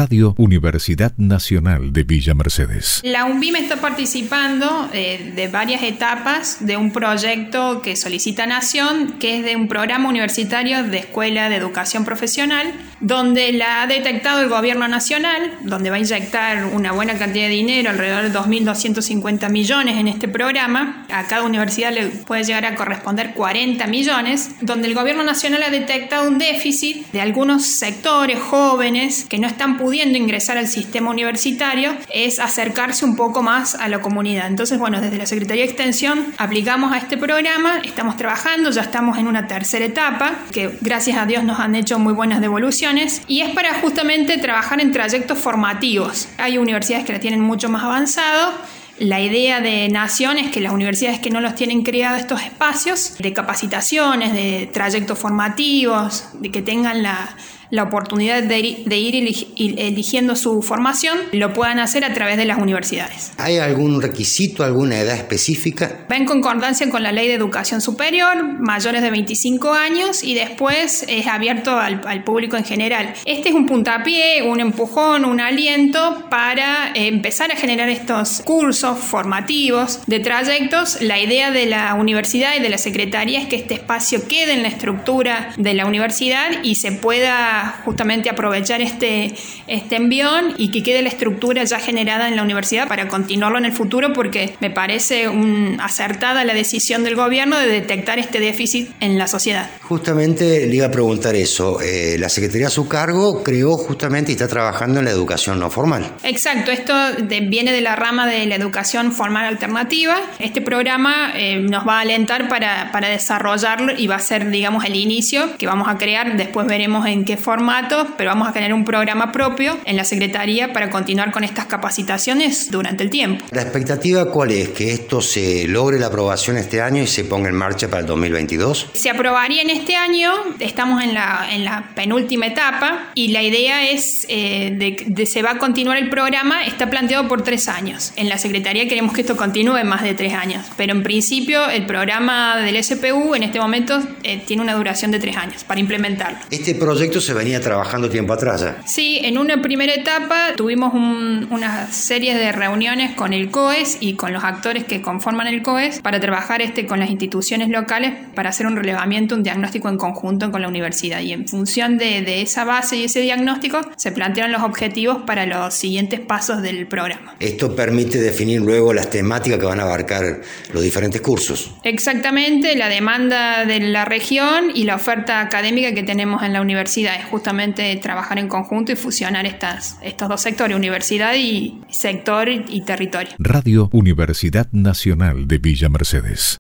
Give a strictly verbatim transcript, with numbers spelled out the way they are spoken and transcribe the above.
Radio Universidad Nacional de Villa Mercedes. La UNVIM está participando eh, de varias etapas de un proyecto que solicita Nación, que es de un programa universitario de Escuela de Educación Profesional, donde la ha detectado el Gobierno Nacional, donde va a inyectar una buena cantidad de dinero, alrededor de dos mil doscientos cincuenta millones en este programa. A cada universidad le puede llegar a corresponder cuarenta millones, donde el Gobierno Nacional ha detectado un déficit de algunos sectores jóvenes que no están pudiendo ingresar al sistema universitario, es acercarse un poco más a la comunidad. Entonces, bueno, desde la Secretaría de Extensión aplicamos a este programa, estamos trabajando, ya estamos en una tercera etapa, que gracias a Dios nos han hecho muy buenas devoluciones, y es para justamente trabajar en trayectos formativos. Hay universidades que la tienen mucho más avanzado. La idea de Nación es que las universidades que no los tienen creado estos espacios de capacitaciones, de trayectos formativos, de que tengan la, la oportunidad de ir, de ir eligiendo su formación, lo puedan hacer a través de las universidades. ¿Hay algún requisito, alguna edad específica? Va en concordancia con la Ley de Educación Superior, mayores de veinticinco años, y después es abierto al, al público en general. Este es un puntapié, un empujón, un aliento para eh, empezar a generar estos cursos formativos de trayectos. La idea de la universidad y de la secretaría es que este espacio quede en la estructura de la universidad y se pueda justamente aprovechar este, este envión y que quede la estructura ya generada en la universidad para continuarlo en el futuro, porque me parece un, acertada la decisión del gobierno de detectar este déficit en la sociedad. Justamente le iba a preguntar eso. Eh, la Secretaría a su cargo creó justamente y está trabajando en la educación no formal. Exacto, esto de, viene de la rama de la educación formal alternativa. Este programa eh, nos va a alentar para, para desarrollarlo y va a ser, digamos, el inicio que vamos a crear. Después veremos en qué formato, pero vamos a generar un programa propio en la Secretaría para continuar con estas capacitaciones durante el tiempo. ¿La expectativa cuál es? ¿Que esto se logre la aprobación este año y se ponga en marcha para el dos mil veintidós? Se aprobaría en este año, estamos en la, en la penúltima etapa y la idea es eh, de, de se va a continuar el programa, está planteado por tres años. En la Secretaría queremos que esto continúe más de tres años, pero en principio el programa del S P U en este momento eh, tiene una duración de tres años para implementarlo. Este proyecto se venía trabajando tiempo atrás ya. Sí, en una primera etapa tuvimos un, una serie de reuniones con el C O E S y con los actores que conforman el C O E S para trabajar este, con las instituciones locales para hacer un relevamiento, un diagnóstico en conjunto con la universidad, y en función de, de esa base y ese diagnóstico se plantearon los objetivos para los siguientes pasos del programa. Esto permite definir luego las temáticas que van a abarcar los diferentes cursos. Exactamente, la demanda de la región y la oferta académica que tenemos en la universidad es justamente trabajar en conjunto y fusionar estas, estos dos sectores, universidad y sector y territorio. Radio Universidad Nacional de Villa Mercedes.